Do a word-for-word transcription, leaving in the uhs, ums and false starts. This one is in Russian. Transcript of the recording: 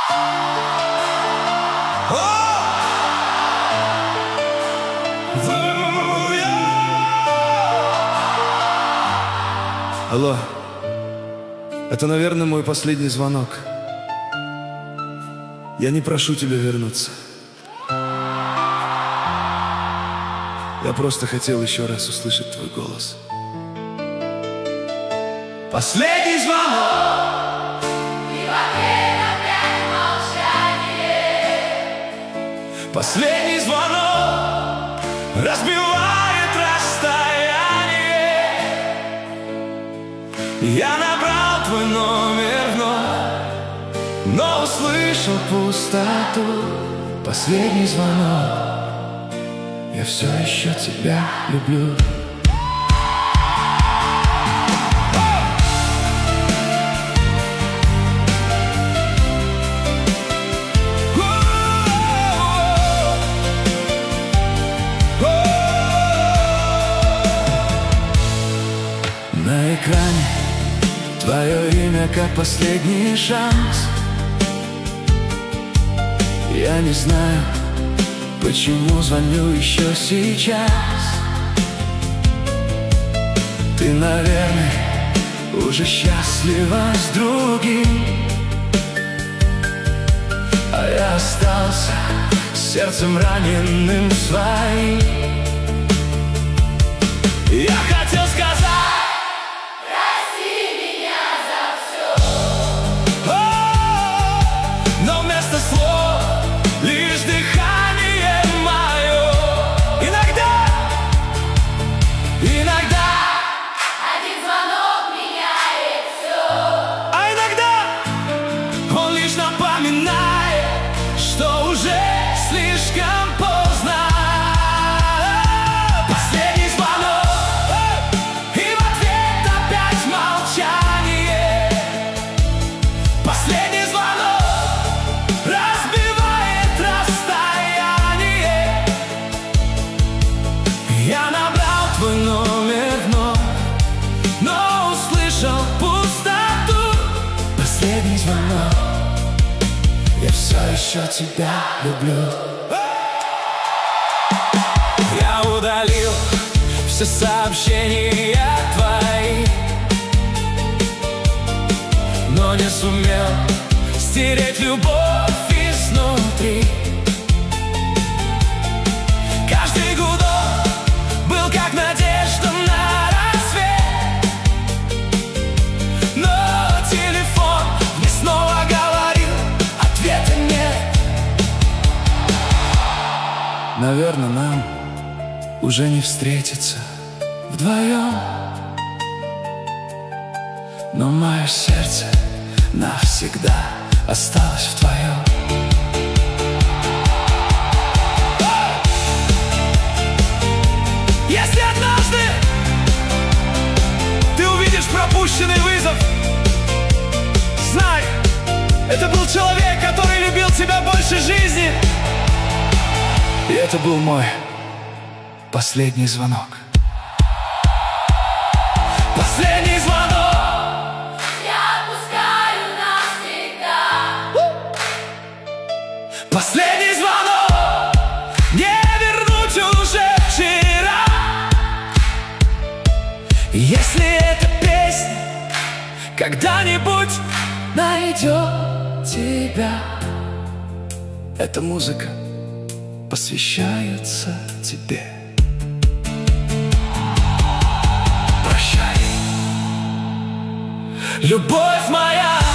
Алло, это, наверное, мой последний звонок. Я не прошу тебя вернуться. Я просто хотел еще раз услышать твой голос. Последний звонок, и в ответ опять молчание. Последний звонок разбивает расстояние. Я набрал твой номер вновь, но услышал пустоту. Последний звонок, я все еще тебя люблю. На экране твое имя как последний шанс. Я не знаю, почему звоню еще сейчас. Ты, наверное, уже счастлива с другим, а я остался сердцем раненым своим. Я хотел сказать: лишь дыхание мое. Иногда, иногда один звонок меняет все. А иногда он лишь напоминает, что уже слишком поздно. Последний звонок, и в ответ опять молчание. Последний звонок я набрал твой номер вновь, но услышал пустоту. Последний звонок, я все еще тебя люблю. Я удалил все сообщения твои, но не сумел стереть любовь изнутри. Каждый гудок был как надежда на рассвет, но телефон мне снова говорил: ответа нет. Наверное, нам уже не встретиться вдвоем, но мое сердце навсегда осталось в твоем. Если однажды ты увидишь пропущенный вызов, знай, это был человек, который любил тебя больше жизни. И это был мой последний звонок. Последний звонок, Я отпускаю навсегда. Последний звонок, не вернуть уже вчера. Если эта песня когда-нибудь найдет тебя, эта музыка посвящается тебе. Прощай, любовь моя.